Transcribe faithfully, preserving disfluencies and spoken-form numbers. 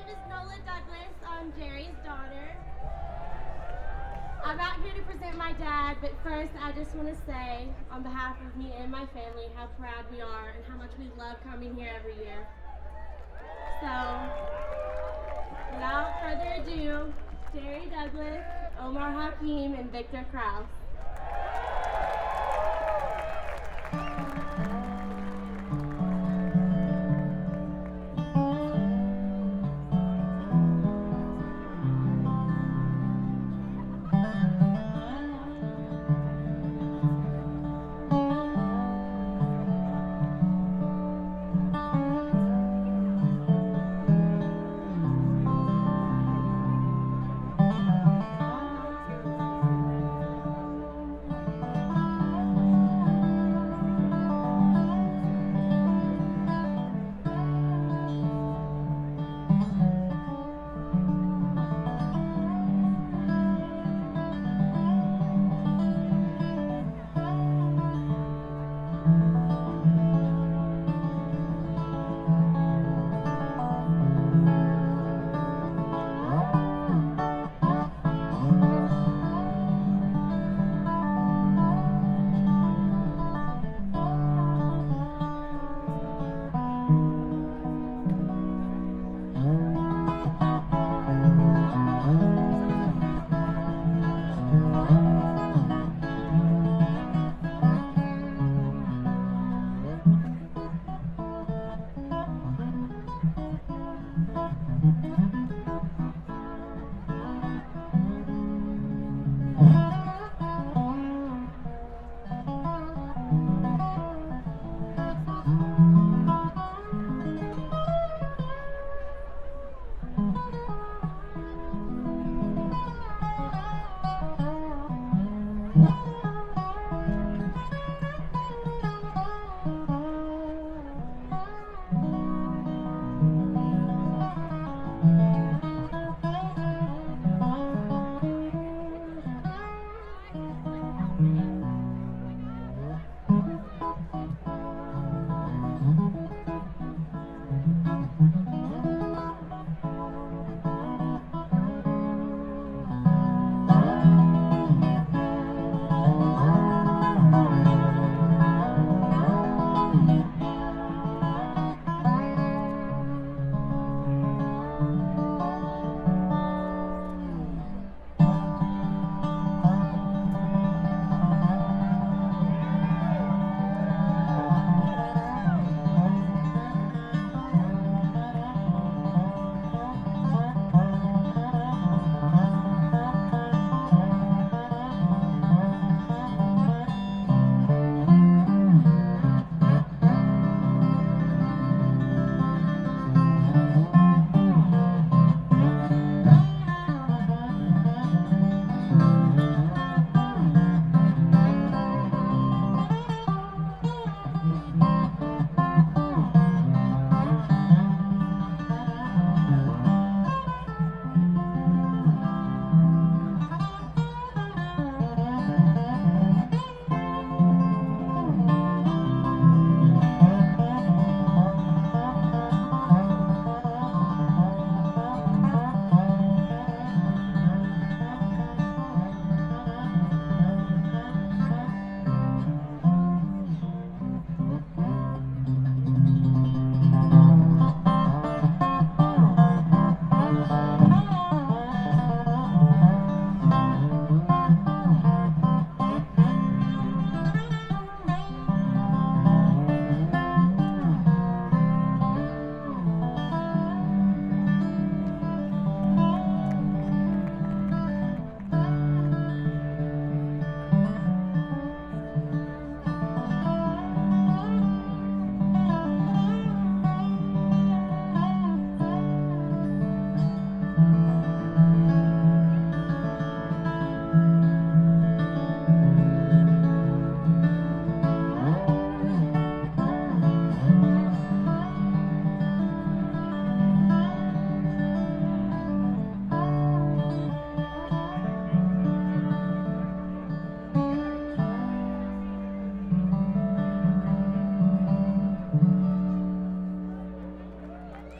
name is Nola Douglas. I'm Jerry's daughter. I'm out here to present my dad, but first I just want to say, on behalf of me and my family, how proud we are and how much we love coming here every year. So, without further ado, Jerry Douglas, Omar Hakim, and Victor Krause.